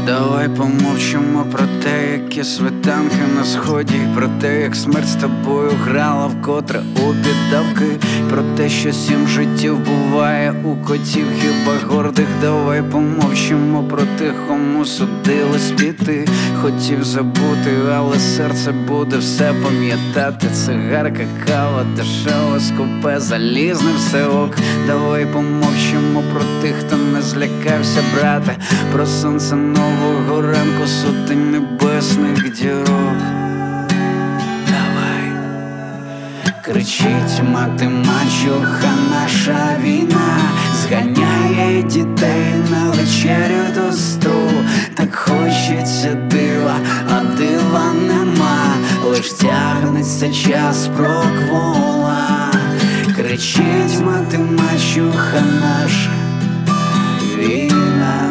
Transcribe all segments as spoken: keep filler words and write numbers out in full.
Давай помовчимо про те, які світанки на сході, про те, як смерть з тобою грала вкотре у піддавки, про те, що сім життів буває у котів, хіба гордих. Давай помовчимо про тих, кому судилось піти. Хотів забути, але серце буде все пам'ятати. Цигарка, кава, дешева, скупе, залізне все ок. Давай помовчимо про тих, хто не злякався брати, про сонце нового ранку, сотень небесних дірок. Давай. Кричить мати мачуха, наша війна зганяє дітей на вечерю до столу. Так хочеться дива, а дива нема, лиш тягнеться час проквола. Кричить мати мачуха, наша війна.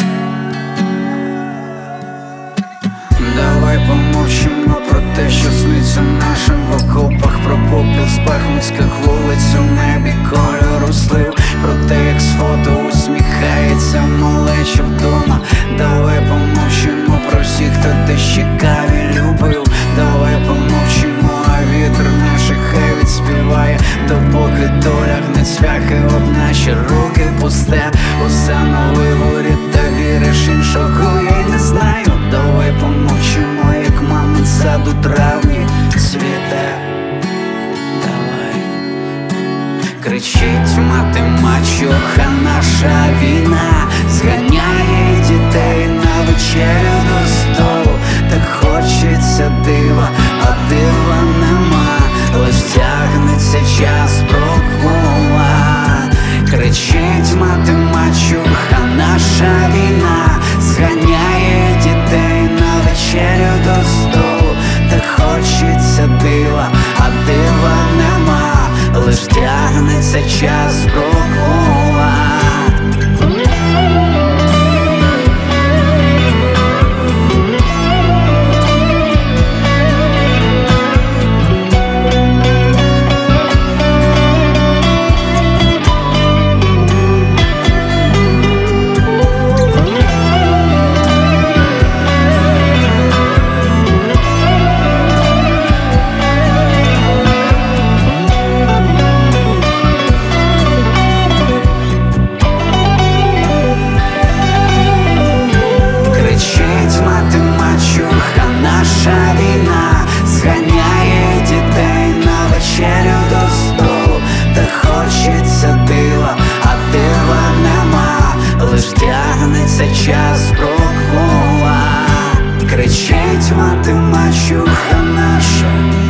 Давай помовчимо про те, що сниться нашим в окопах, про попіл з бахмутських вулиць у небі кольору слив, про те, як з фото усміхається малеча вдома. Давай помовчимо про всіх, хто десь чекав і любив. Давай помовчимо, а вітер наших хай відспіває, допоки доля гне цвяхи об наші руки пусте. Усе на виборі, та віриш, іншого я й не знаю. Давай помовчимо, як мамин сад у травні цвіте. Давай. Кричить мати мачуха, наша війна зганяє дітей на вечерю до столу. Так хочеться дива, а дива нема, лиш тягнеться час прокола. Кричить мати мачуха, наша війна зганяє дітей на вечерю до столу. Так хочеться дива, а дива нема, лиш тягнеться час прокола. Наша війна зганяє дітей на вечерю до столу. Так хочеться дива, а дива нема, лиш тягнеться час прокола. Кричить мати мачуха, наша